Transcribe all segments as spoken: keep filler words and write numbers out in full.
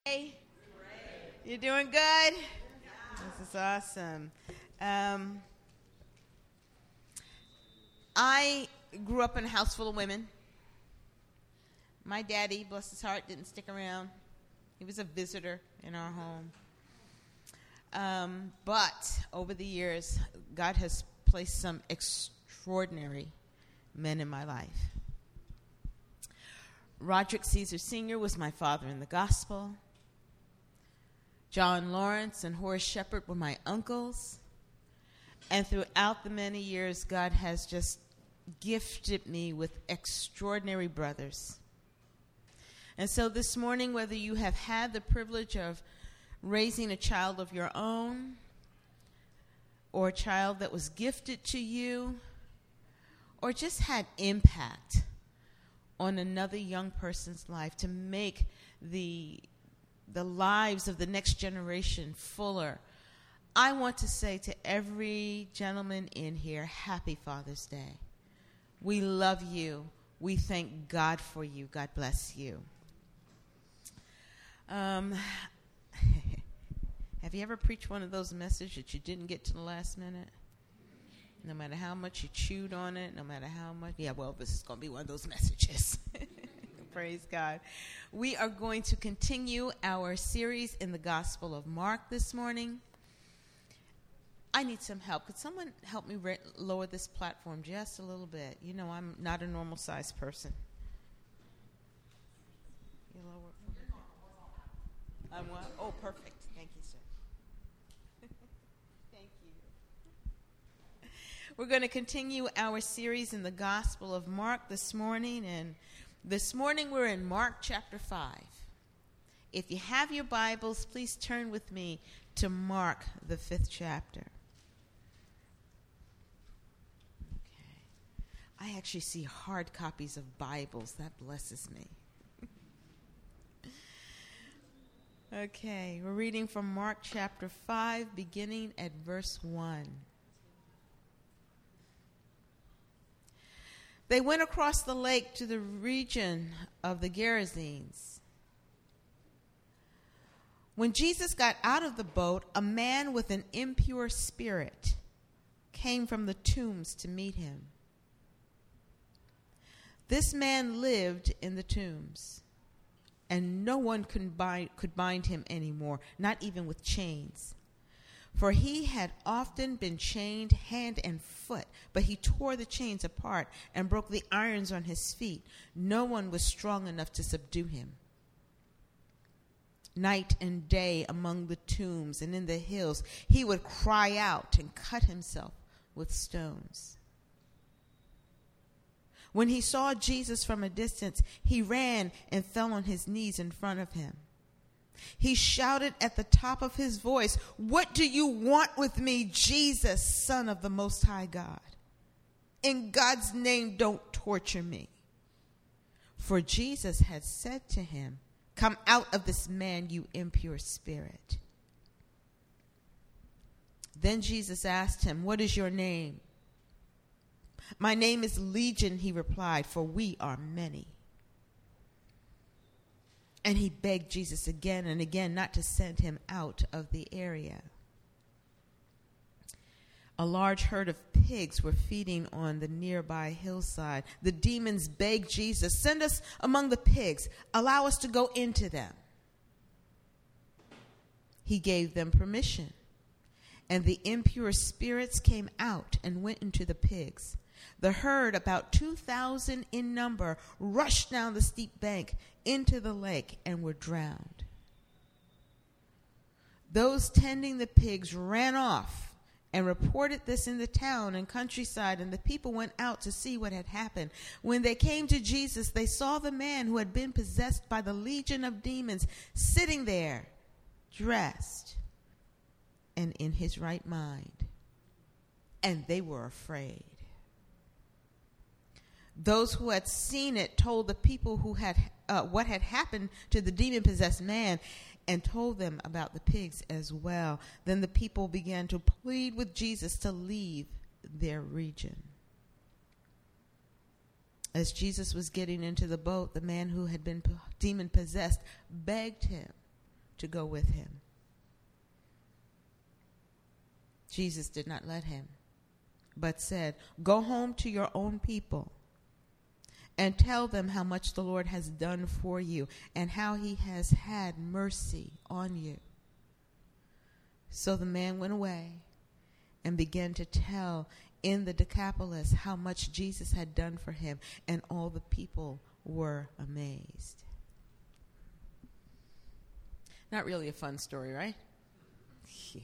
Hey, you're doing good? This is awesome. Um, I grew up in a house full of women. My daddy, bless his heart, didn't stick around. He was a visitor in our home. Um, but over the years, God has placed some extraordinary men in my life. Roderick Caesar Senior was my father in the gospel. John Lawrence and Horace Shepherd were my uncles. And throughout the many years, God has just gifted me with extraordinary brothers. And so this morning, whether you have had the privilege of raising a child of your own, or a child that was gifted to you, or just had impact on another young person's life to make the the lives of the next generation fuller, I want to say to every gentleman in here, happy Father's Day. We love you. We thank God for you. God bless you. Um, have you ever preached one of those messages that you didn't get to the last minute? No matter how much you chewed on it, no matter how much, yeah, well, this is going to be one of those messages. Praise God. We are going to continue our series in the Gospel of Mark this morning. I need some help. Could someone help me re- lower this platform just a little bit? You know, I'm not a normal sized person. You lower it for me? I'm what? Oh, perfect. Thank you, sir. Thank you. We're going to continue our series in the Gospel of Mark this morning, and this morning we're in Mark chapter five. If you have your Bibles, please turn with me to Mark, the fifth chapter. Okay. I actually see hard copies of Bibles. That blesses me. Okay, we're reading from Mark chapter five, beginning at verse one. They went across the lake to the region of the Gerasenes. When Jesus got out of the boat, a man with an impure spirit came from the tombs to meet him. This man lived in the tombs, and no one could bind, could bind him anymore, not even with chains. For he had often been chained hand and foot, but he tore the chains apart and broke the irons on his feet. No one was strong enough to subdue him. Night and day among the tombs and in the hills, he would cry out and cut himself with stones. When he saw Jesus from a distance, he ran and fell on his knees in front of him. He shouted at the top of his voice, "What do you want with me, Jesus, Son of the Most High God? In God's name, don't torture me." For Jesus had said to him, "Come out of this man, you impure spirit." Then Jesus asked him, "What is your name?" "My name is Legion," he replied, "for we are many." And he begged Jesus again and again not to send him out of the area. A large herd of pigs were feeding on the nearby hillside. The demons begged Jesus, "Send us among the pigs. Allow us to go into them." He gave them permission, and the impure spirits came out and went into the pigs. The herd, about two thousand in number, rushed down the steep bank into the lake and were drowned. Those tending the pigs ran off and reported this in the town and countryside, and the people went out to see what had happened. When they came to Jesus, they saw the man who had been possessed by the legion of demons sitting there, dressed and in his right mind, and they were afraid. Those who had seen it told the people who had uh, what had happened to the demon-possessed man, and told them about the pigs as well. Then the people began to plead with Jesus to leave their region. As Jesus was getting into the boat, the man who had been demon-possessed begged him to go with him. Jesus did not let him, but said, "Go home to your own people and tell them how much the Lord has done for you and how he has had mercy on you." So the man went away and began to tell in the Decapolis how much Jesus had done for him, and all the people were amazed. Not really a fun story, right? Yeah.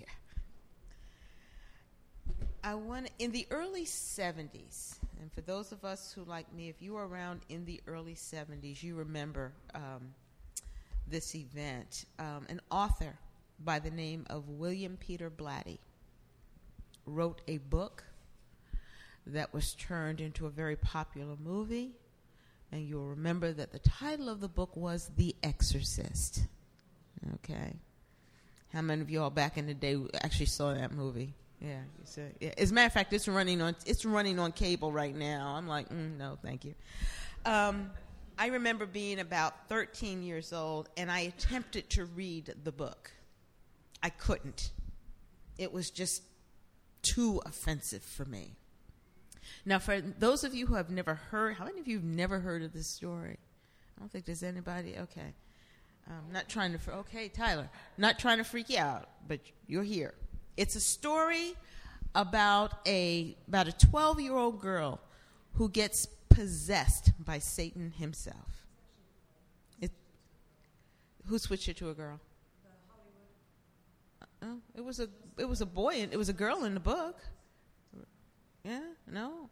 I want in the early seventies, and for those of us who, like me, if you were around in the early seventies, you remember um, this event. Um, an author by the name of William Peter Blatty wrote a book that was turned into a very popular movie, and you'll remember that the title of the book was The Exorcist. Okay. How many of you all back in the day actually saw that movie? Yeah, you said, yeah. As a matter of fact, it's running on it's running on cable right now. I'm like, mm, no, thank you. Um, I remember being about thirteen years old, and I attempted to read the book. I couldn't. It was just too offensive for me. Now, for those of you who have never heard, how many of you have never heard of this story? I don't think there's anybody. Okay. I'm not trying to, okay, Tyler, not trying to freak you out, but you're here. It's a story about a about a twelve-year-old girl who gets possessed by Satan himself. It, who switched it to a girl? Uh, it was a it was a boy and it was a girl in the book. Yeah, no.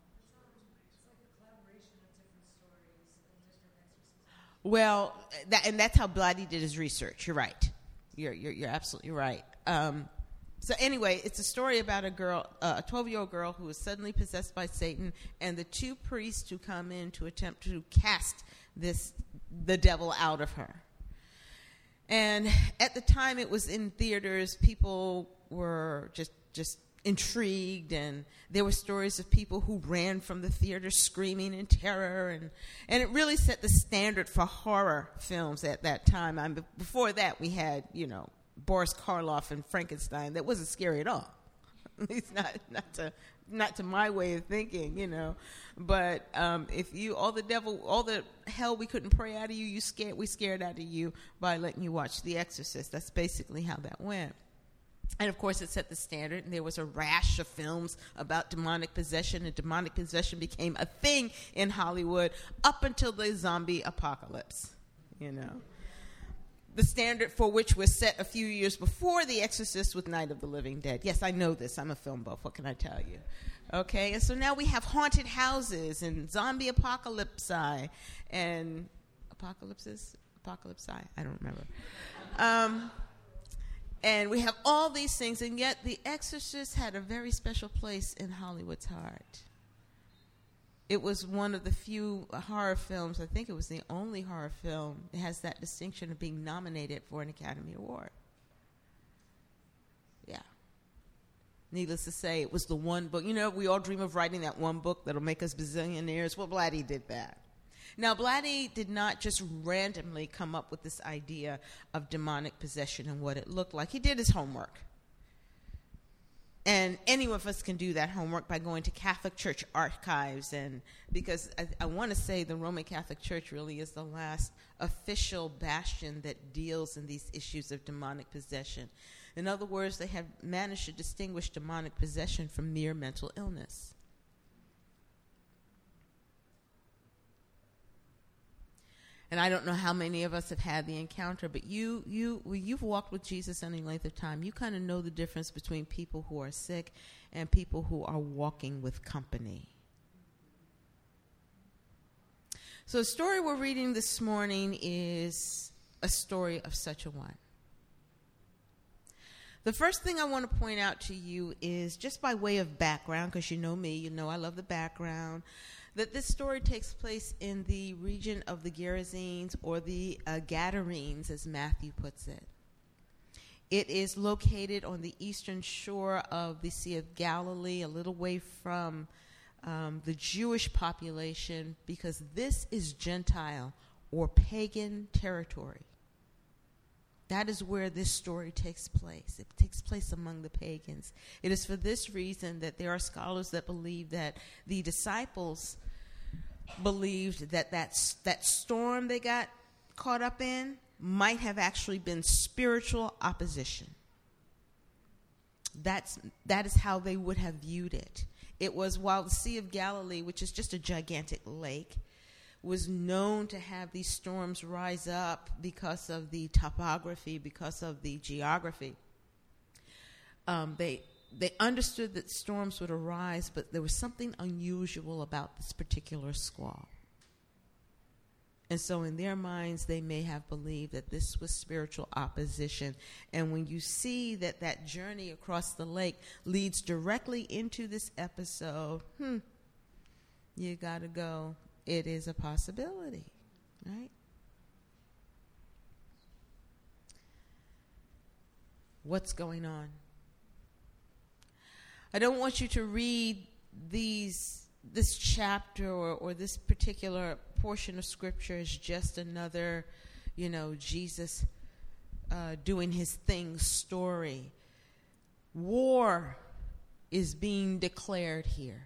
Well, that, and that's how Blatty did his research. You're right. You're you're, you're absolutely right. Um, so anyway, it's a story about a girl, uh, a twelve-year-old girl who is suddenly possessed by Satan, and the two priests who come in to attempt to cast this the devil out of her. And at the time it was in theaters, people were just just intrigued, and there were stories of people who ran from the theater screaming in terror, and, and it really set the standard for horror films at that time. I mean, before that, we had, you know, Boris Karloff and Frankenstein. That wasn't scary at all. At least not not to not to my way of thinking, you know. But um, if you all the devil, all the hell we couldn't pray out of you, you scared we scared out of you by letting you watch The Exorcist. That's basically how that went. And, of course, it set the standard, and there was a rash of films about demonic possession, and demonic possession became a thing in Hollywood up until the zombie apocalypse, you know. The standard for which was set a few years before The Exorcist with Night of the Living Dead. Yes, I know this. I'm a film buff. What can I tell you? Okay, and so now we have haunted houses and zombie apocalypsi and apocalypses? Apocalypsi? I don't remember. Um... And we have all these things, and yet The Exorcist had a very special place in Hollywood's heart. It was one of the few horror films, I think it was the only horror film that has that distinction of being nominated for an Academy Award. Yeah. Needless to say, it was the one book. You know, we all dream of writing that one book that'll make us bazillionaires. Well, Blatty did that. Now, Blatty did not just randomly come up with this idea of demonic possession and what it looked like. He did his homework. And any of us can do that homework by going to Catholic Church archives. And because I, I want to say the Roman Catholic Church really is the last official bastion that deals in these issues of demonic possession. In other words, they have managed to distinguish demonic possession from mere mental illness. And I don't know how many of us have had the encounter, but you, you, when you've walked with Jesus any length of time, you kind of know the difference between people who are sick and people who are walking with company. So the story we're reading this morning is a story of such a one. The first thing I want to point out to you is, just by way of background, because you know me, you know I love the background, that this story takes place in the region of the Gerasenes, or the uh, Gadarenes, as Matthew puts it. It is located on the eastern shore of the Sea of Galilee, a little way from um, the Jewish population, because this is Gentile or pagan territory. That is where this story takes place. It takes place among the pagans. It is for this reason that there are scholars that believe that the disciples believed that that, that storm they got caught up in might have actually been spiritual opposition. That's, that is how they would have viewed it. It was while the Sea of Galilee, which is just a gigantic lake, was known to have these storms rise up because of the topography, because of the geography. Um, they they understood that storms would arise, but there was something unusual about this particular squall. And so in their minds, they may have believed that this was spiritual opposition. And when you see that that journey across the lake leads directly into this episode, hmm, you got to go. It is a possibility, right? What's going on? I don't want you to read these this chapter or, or this particular portion of Scripture as just another, you know, Jesus uh, doing his thing story. War is being declared here.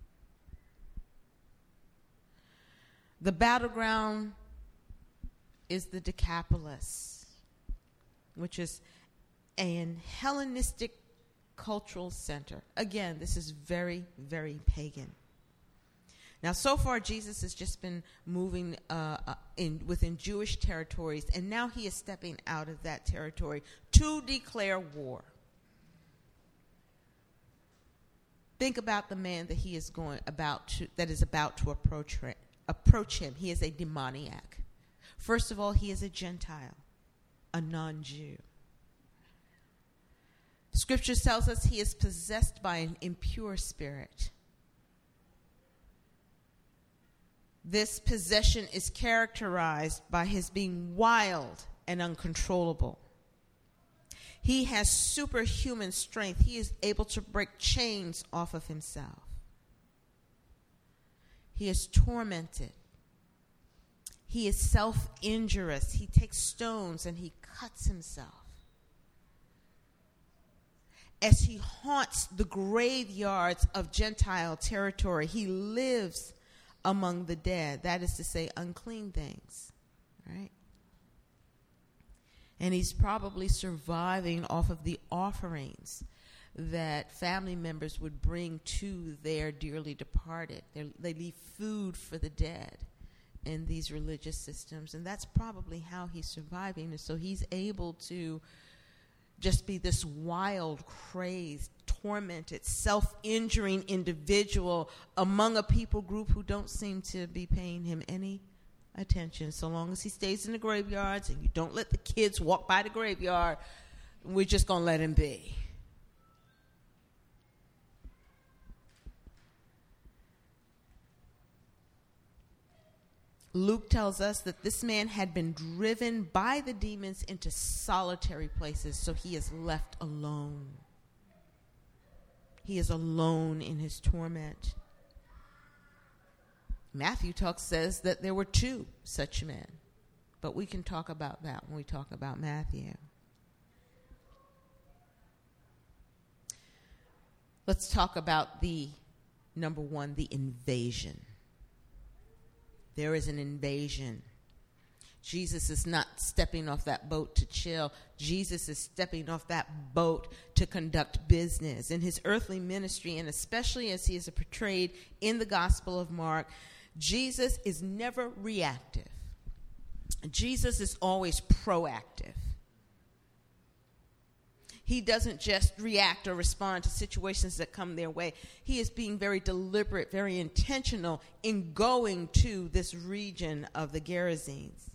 The battleground is the Decapolis, which is an Hellenistic cultural center. Again, this is very, very pagan. Now, so far, Jesus has just been moving uh, uh, in within Jewish territories, and now he is stepping out of that territory to declare war. Think about the man that he is going about to, that is about to approach her. Approach him. He is a demoniac. First of all, he is a Gentile, a non-Jew. Scripture tells us he is possessed by an impure spirit. This possession is characterized by his being wild and uncontrollable. He has superhuman strength. He is able to break chains off of himself. He is tormented. He is self-injurious. He takes stones and he cuts himself. As he haunts the graveyards of Gentile territory, he lives among the dead. That is to say, unclean things, right? And he's probably surviving off of the offerings that family members would bring to their dearly departed. They're, they leave food for the dead in these religious systems, and that's probably how he's surviving. And so he's able to just be this wild, crazed, tormented, self-injuring individual among a people group who don't seem to be paying him any attention. So long as he stays in the graveyards and you don't let the kids walk by the graveyard, we're just going to let him be. Luke tells us that this man had been driven by the demons into solitary places, so he is left alone. He is alone in his torment. Matthew talks says that there were two such men, but we can talk about that when we talk about Matthew. Let's talk about the, number one, the invasion. There is an invasion. Jesus is not stepping off that boat to chill. Jesus is stepping off that boat to conduct business. In his earthly ministry, and especially as he is portrayed in the Gospel of Mark, Jesus is never reactive. Jesus is always proactive. He doesn't just react or respond to situations that come their way. He is being very deliberate, very intentional in going to this region of the Gerasenes.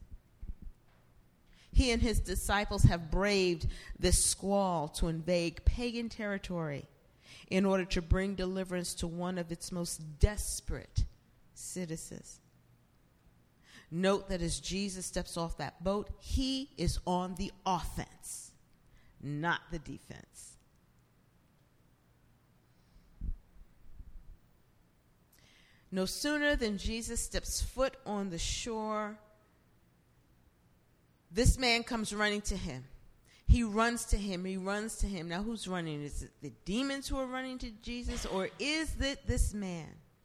He and his disciples have braved this squall to invade pagan territory in order to bring deliverance to one of its most desperate citizens. Note that as Jesus steps off that boat, he is on the offense, not the defense. No sooner than Jesus steps foot on the shore, this man comes running to him. he runs to him. He runs to him. Now, who's running? Is it the demons who are running to Jesus, or is it this man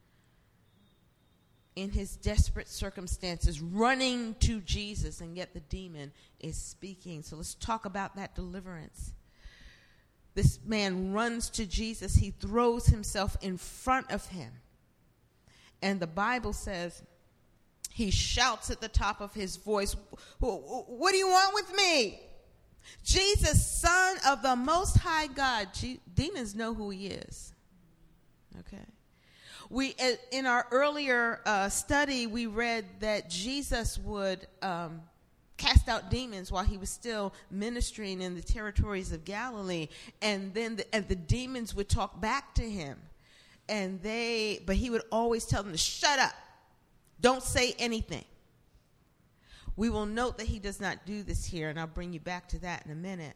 in his desperate circumstances running to Jesus, and yet the demon is speaking? So let's talk about that deliverance. This man runs to Jesus. He throws himself in front of him. And the Bible says he shouts at the top of his voice, "What do you want with me? Jesus, Son of the Most High God." G- demons know who he is. Okay. We in our earlier uh, study, we read that Jesus would um, cast out demons while he was still ministering in the territories of Galilee, and then the, and the demons would talk back to him, and they but he would always tell them to shut up, don't say anything. We will note that he does not do this here, and I'll bring you back to that in a minute.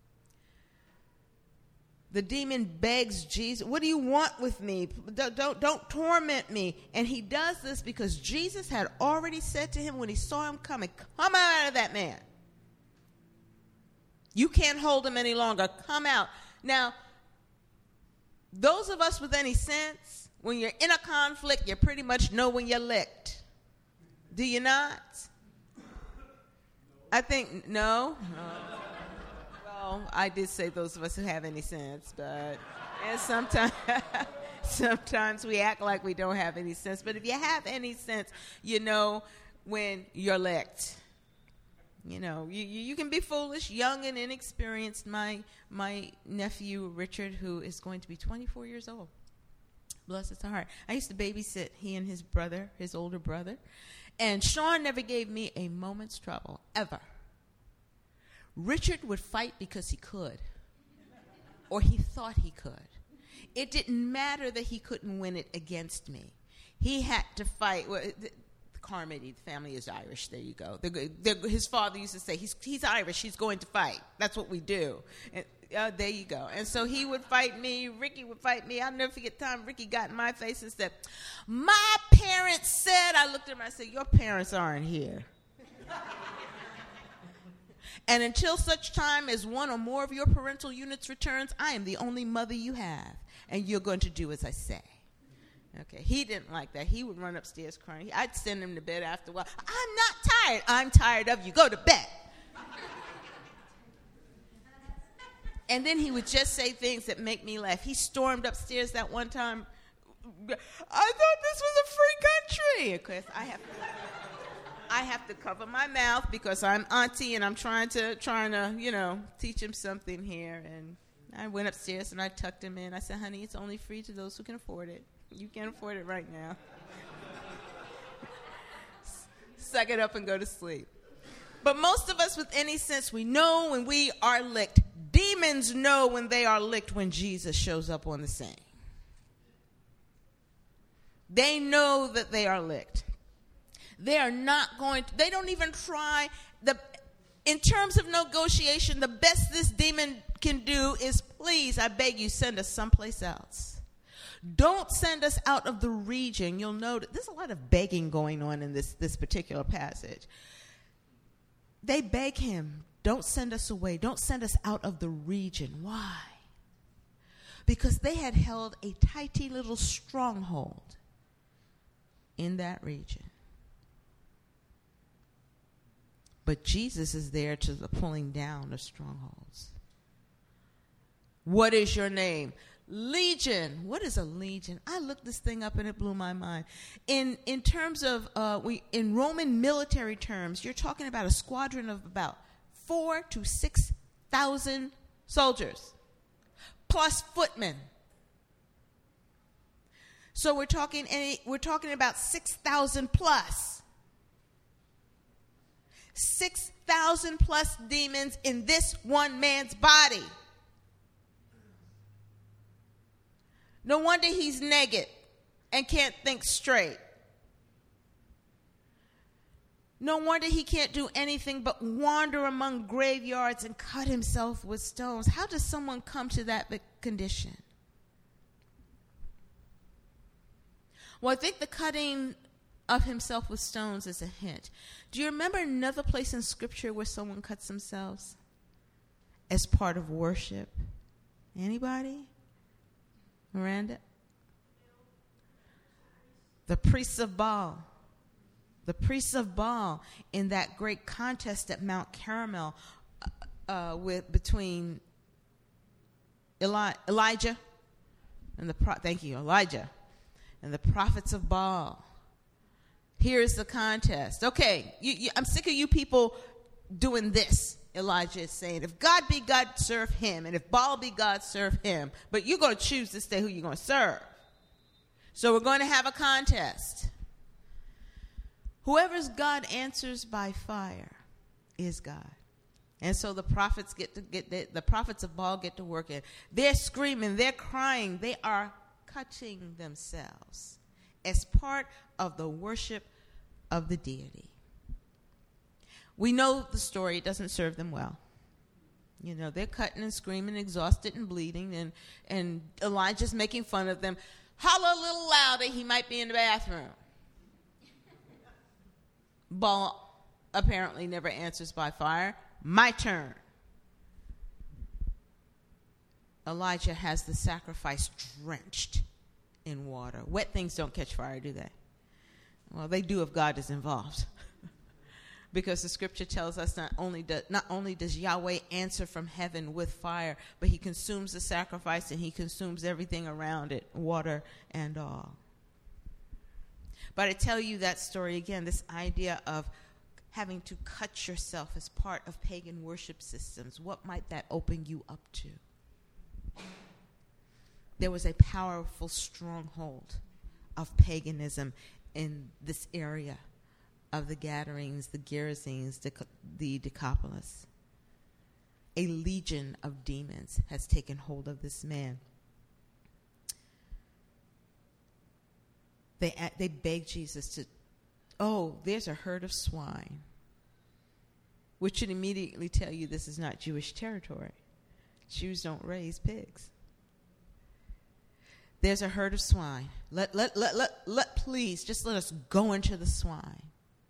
The demon begs Jesus, "What do you want with me? Don't, don't, don't torment me." And he does this because Jesus had already said to him when he saw him coming, "Come out of that man. You can't hold him any longer. Come out." Now, those of us with any sense, when you're in a conflict, you pretty much know when you're licked. Do you not? I think, no? no. Well, I did say those of us who have any sense, but and sometimes, sometimes we act like we don't have any sense. But if you have any sense, you know when you're licked. You know, you, you, you can be foolish, young and inexperienced. My my nephew, Richard, who is going to be twenty-four years old, bless his heart. I used to babysit he and his brother, his older brother. And Sean never gave me a moment's trouble, ever. Richard would fight because he could, or he thought he could. It didn't matter that he couldn't win it against me. He had to fight. Well, the, the Carmody family is Irish. There you go. The, the, his father used to say, he's, he's Irish, he's going to fight. That's what we do. And, uh, there you go. And so he would fight me. Ricky would fight me. I'll never forget the time Ricky got in my face and said, "My parents said," I looked at him and I said, "Your parents aren't here. And until such time as one or more of your parental units returns, I am the only mother you have, and you're going to do as I say." Okay, he didn't like that. He would run upstairs crying. I'd send him to bed after a while. "I'm not tired." "I'm tired of you. Go to bed." And then he would just say things that make me laugh. He stormed upstairs that one time. "I thought this was a free country." Of course, I have to... I have to cover my mouth because I'm auntie and I'm trying to, trying to, you know, teach him something here. And I went upstairs and I tucked him in. I said, "Honey, it's only free to those who can afford it. You can't afford it right now. Suck it up and go to sleep." But most of us with any sense, we know when we are licked. Demons know when they are licked when Jesus shows up on the scene. They know that they are licked. They are not going to, they don't even try. The, in terms of negotiation, the best this demon can do is, "Please, I beg you, send us someplace else. Don't send us out of the region." You'll notice there's a lot of begging going on in this, this particular passage. They beg him, "Don't send us away. Don't send us out of the region." Why? Because they had held a tighty little stronghold in that region. But Jesus is there to the pulling down of strongholds. "What is your name?" "Legion." What is a legion? I looked this thing up and it blew my mind. In in terms of uh, we in Roman military terms, you're talking about a squadron of about four to six thousand soldiers, plus footmen. So we're talking any we're talking about six thousand plus. six thousand plus demons in this one man's body. No wonder he's naked and can't think straight. No wonder he can't do anything but wander among graveyards and cut himself with stones. How does someone come to that condition? Well, I think the cutting of himself with stones is a hint. Do you remember another place in Scripture where someone cuts themselves? as part of worship? Anybody? Miranda? The priests of Baal. The priests of Baal in that great contest at Mount Carmel uh, with between Eli- Elijah and the pro- thank you Elijah and the prophets of Baal. Here's the contest. Okay, you, you, I'm sick of you people doing this. Elijah is saying, if God be God, serve him, and if Baal be God, serve him. But you're going to choose this day who you're going to serve. So we're going to have a contest. Whoever's God answers by fire is God. And so the prophets get to get the, the prophets of Baal get to work it. They're screaming, they're crying, they are cutting themselves as part of the worship of the deity. We know the story. It doesn't serve them well. You know, they're cutting and screaming, exhausted and bleeding, and, and Elijah's making fun of them. Holler a little louder, he might be in the bathroom. Baal apparently never answers by fire. My turn. Elijah has the sacrifice drenched in water. Wet things don't catch fire, do they? Well, they do if God is involved. Because the scripture tells us not only, do, not only does Yahweh answer from heaven with fire, but he consumes the sacrifice and he consumes everything around it, water and all. But I tell you that story again, this idea of having to cut yourself as part of pagan worship systems. What might that open you up to? There was a powerful stronghold of paganism in this area of the Gadarenes, the Gerasenes, the, the Decapolis. A legion of demons has taken hold of this man. They, they begged Jesus to, oh, there's a herd of swine, which should immediately tell you this is not Jewish territory. Jews don't raise pigs. There's a herd of swine. Let, let, let, let, let, please, just let us go into the swine.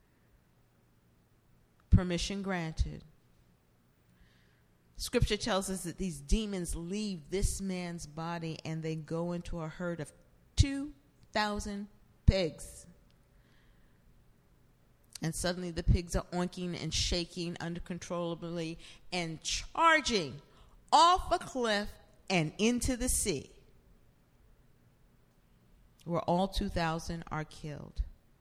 Permission granted. Scripture tells us that these demons leave this man's body and they go into a herd of two thousand pigs. And suddenly the pigs are oinking and shaking uncontrollably and charging off a cliff and into the sea, where all two thousand are killed.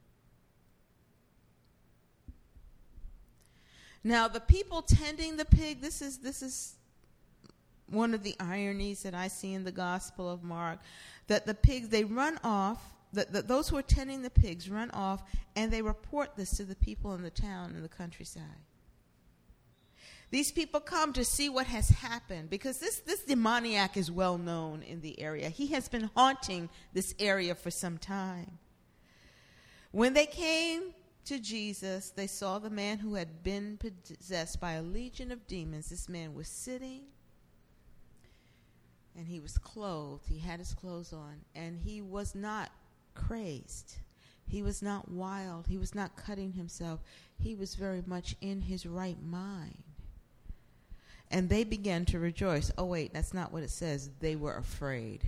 Now, the people tending the pig, this is this is one of the ironies that I see in the Gospel of Mark, that the pigs, they run off, that, that those who are tending the pigs run off, and they report this to the people in the town and the countryside. These people come to see what has happened, because this, this demoniac is well known in the area. He has been haunting this area for some time. When they came to Jesus, they saw the man who had been possessed by a legion of demons. This man was sitting, and he was clothed. He had his clothes on, and he was not crazed. He was not wild. He was not cutting himself. He was very much in his right mind. And they began to rejoice. Oh, wait, that's not what it says. They were afraid.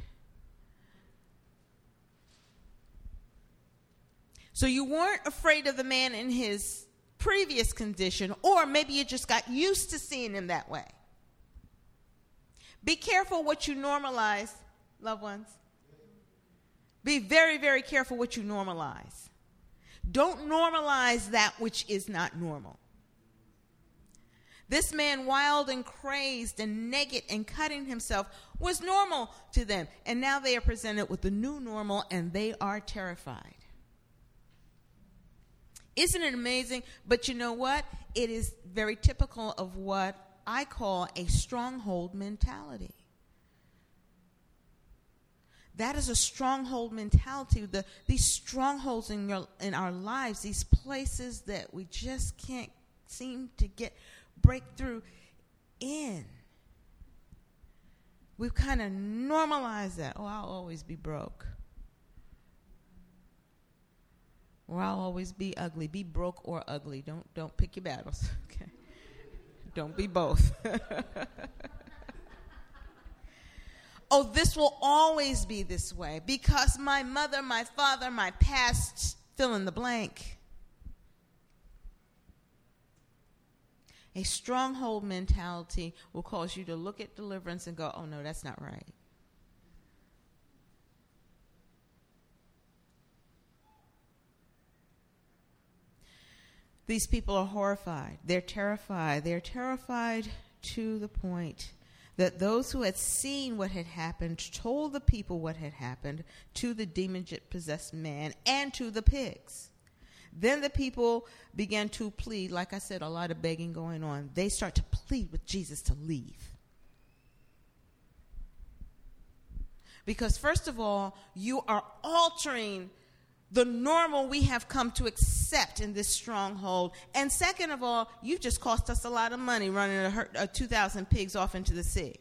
So you weren't afraid of the man in his previous condition, or maybe you just got used to seeing him that way. Be careful what you normalize, loved ones. Be very, very careful what you normalize. Don't normalize that which is not normal. This man, wild and crazed and naked and cutting himself, was normal to them. And now they are presented with the new normal, and they are terrified. Isn't it amazing? But you know what? It is very typical of what I call a stronghold mentality. That is a stronghold mentality. The, these strongholds in, your, in our lives, these places that we just can't seem to get breakthrough in. We've kind of normalized that. Oh, I'll always be broke. Or I'll always be ugly. Be broke or ugly. Don't don't pick your battles. Okay. Don't be both. Oh, this will always be this way because my mother, my father, my past, fill in the blank. A stronghold mentality will cause you to look at deliverance and go, oh, no, that's not right. These people are horrified. They're terrified. They're terrified to the point that those who had seen what had happened told the people what had happened to the demon-possessed man and to the pigs. Then the people began to plead. Like I said, a lot of begging going on. They start to plead with Jesus to leave. Because first of all, you are altering the normal we have come to accept in this stronghold. And second of all, you just cost us a lot of money running a, herd, a two thousand pigs off into the sea.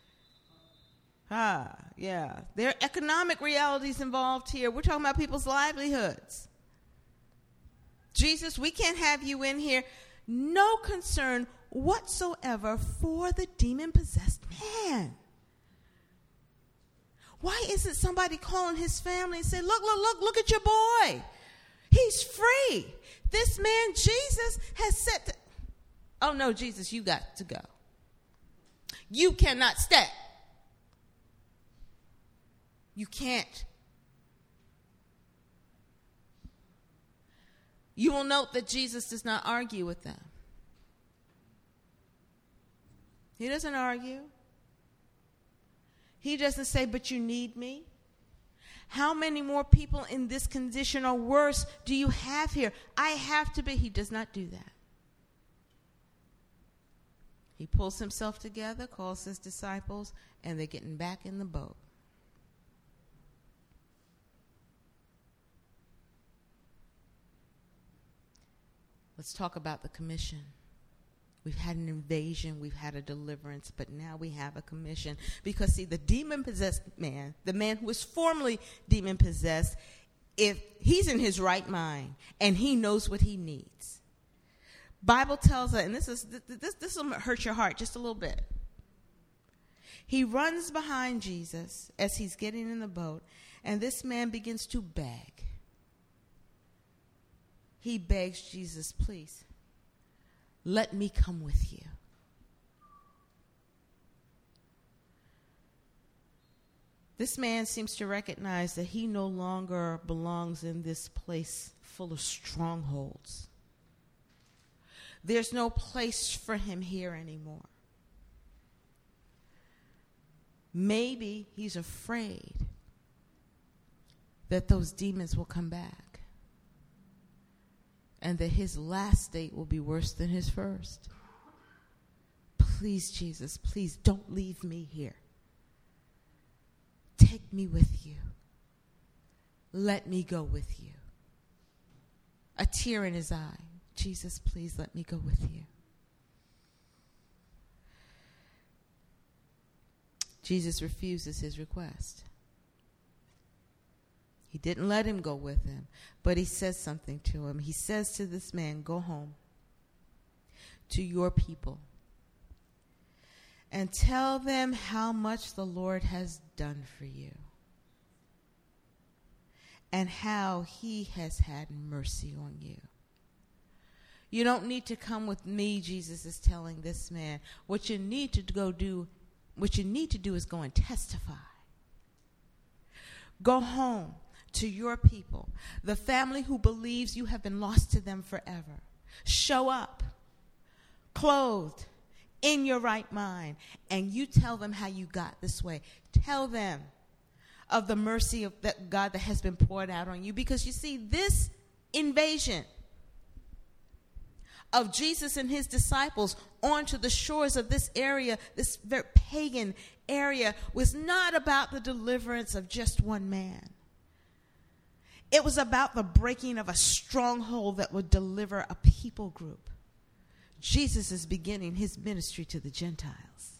Ah, yeah. There are economic realities involved here. We're talking about people's livelihoods. Jesus, we can't have you in here. No concern whatsoever for the demon-possessed man. Why isn't somebody calling his family and say, look, look, look, look at your boy. He's free. This man, Jesus, has said, to, oh, no, Jesus, you got to go. You cannot stay. You can't. You will note that Jesus does not argue with them. He doesn't argue. He doesn't say, but you need me. How many more people in this condition or worse do you have here? I have to be. He does not do that. He pulls himself together, calls his disciples, and they're getting back in the boat. Let's talk about the commission. We've had an invasion, we've had a deliverance, but now we have a commission. Because, see, the demon-possessed man, the man who was formerly demon-possessed, if he's in his right mind and he knows what he needs. Bible tells us, and this is this this will hurt your heart just a little bit. He runs behind Jesus as he's getting in the boat, and this man begins to beg. He begs Jesus, please, let me come with you. This man seems to recognize that he no longer belongs in this place full of strongholds. There's no place for him here anymore. Maybe he's afraid that those demons will come back. And that his last state will be worse than his first. Please, Jesus, please don't leave me here. Take me with you. Let me go with you. A tear in his eye. Jesus, please let me go with you. Jesus refuses his request. He didn't let him go with him, but he says something to him. He says to this man, go home to your people and tell them how much the Lord has done for you and how he has had mercy on you. You don't need to come with me, Jesus is telling this man. What you need to go do, what you need to do is go and testify. Go home to your people, the family who believes you have been lost to them forever. Show up, clothed, in your right mind, and you tell them how you got this way. Tell them of the mercy of that God that has been poured out on you. Because you see, this invasion of Jesus and his disciples onto the shores of this area, this very pagan area, was not about the deliverance of just one man. It was about the breaking of a stronghold that would deliver a people group. Jesus is beginning his ministry to the Gentiles.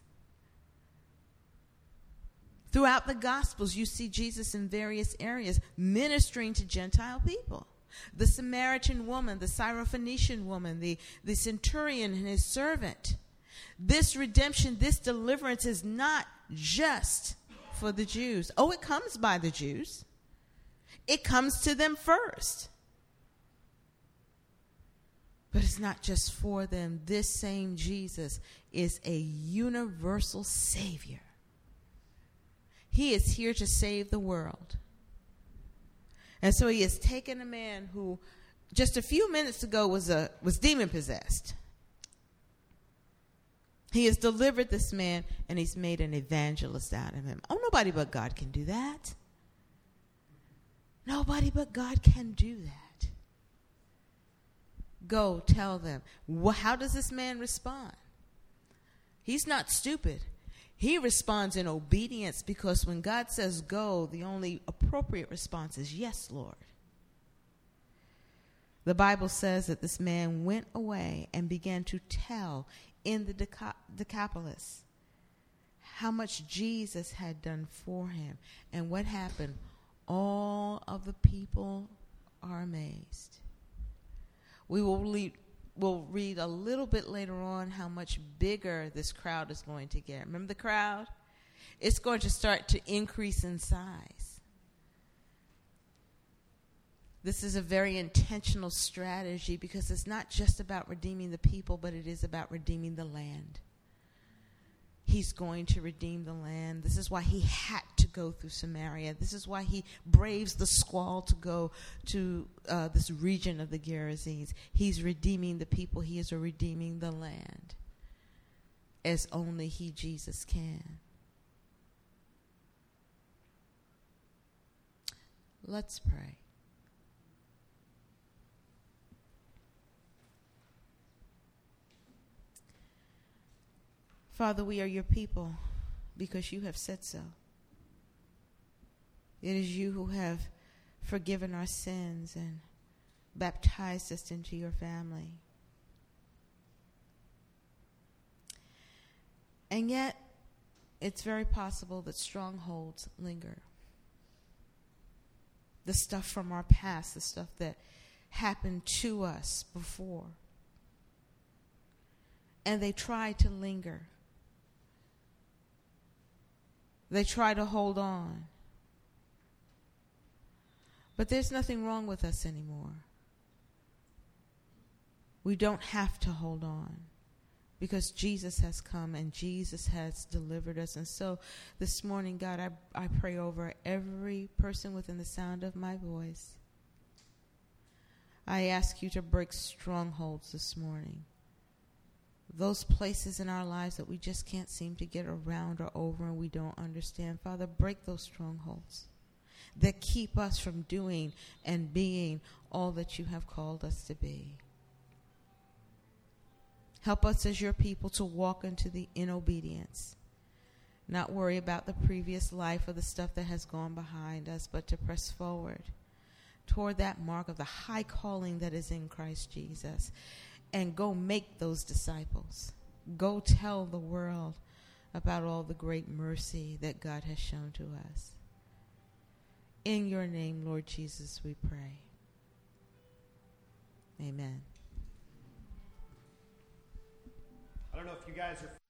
Throughout the Gospels, you see Jesus in various areas ministering to Gentile people. The Samaritan woman, the Syrophoenician woman, the, the centurion and his servant. This redemption, this deliverance is not just for the Jews. Oh, it comes by the Jews. It comes to them first. But it's not just for them. This same Jesus is a universal Savior. He is here to save the world. And so he has taken a man who just a few minutes ago was a was demon possessed. He has delivered this man, and he's made an evangelist out of him. Oh, nobody but God can do that. Nobody but God can do that. Go tell them. Well, how does this man respond? He's not stupid. He responds in obedience, because when God says go, the only appropriate response is yes, Lord. The Bible says that this man went away and began to tell in the Deca- Decapolis how much Jesus had done for him. And what happened? All of the people are amazed. We will read, we'll read a little bit later on how much bigger this crowd is going to get. Remember the crowd? It's going to start to increase in size. This is a very intentional strategy, because it's not just about redeeming the people, but it is about redeeming the land. He's going to redeem the land. This is why he had to go through Samaria. This is why he braves the squall to go to uh, this region of the Gerasenes. He's redeeming the people. He is redeeming the land as only he, Jesus, can. Let's pray. Father, we are your people because you have said so. It is you who have forgiven our sins and baptized us into your family. And yet, it's very possible that strongholds linger. The stuff from our past, the stuff that happened to us before. And they try to linger. They try to hold on. But there's nothing wrong with us anymore. We don't have to hold on, because Jesus has come and Jesus has delivered us. And so this morning, God, I, I pray over every person within the sound of my voice. I ask you to break strongholds this morning. Those places in our lives that we just can't seem to get around or over and we don't understand. Father, break those strongholds that keep us from doing and being all that you have called us to be. Help us as your people to walk into the in obedience. Not worry about the previous life or the stuff that has gone behind us, but to press forward toward that mark of the high calling that is in Christ Jesus. And go make those disciples. Go tell the world about all the great mercy that God has shown to us. In your name, Lord Jesus, we pray. Amen. I don't know if you guys are